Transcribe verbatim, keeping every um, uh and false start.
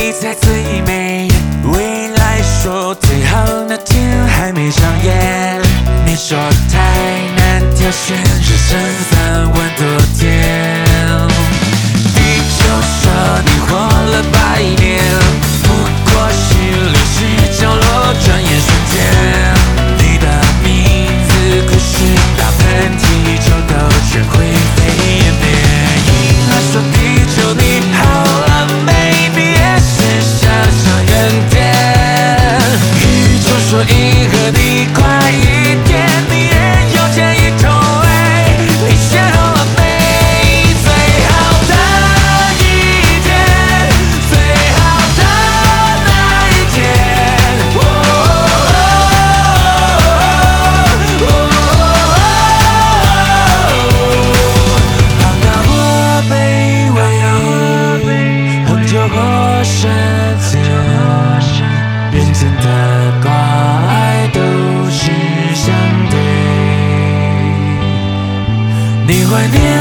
你才最美。未来说最好那天还没上演，你说太难挑选，人生三万多天。地球说你活了百年，不过是历史角落，转眼瞬间。你的名字故事打喷嚏就都全灰飞烟灭。银河说地球你好了没？别是想象远点。宇宙说银河你快一点，你也有建议头哎，你先好了没？最好的一天，最好的那一天。哦哦哦，放大或卑微，恒久或深浅，人间的挂碍都是相对。你怀念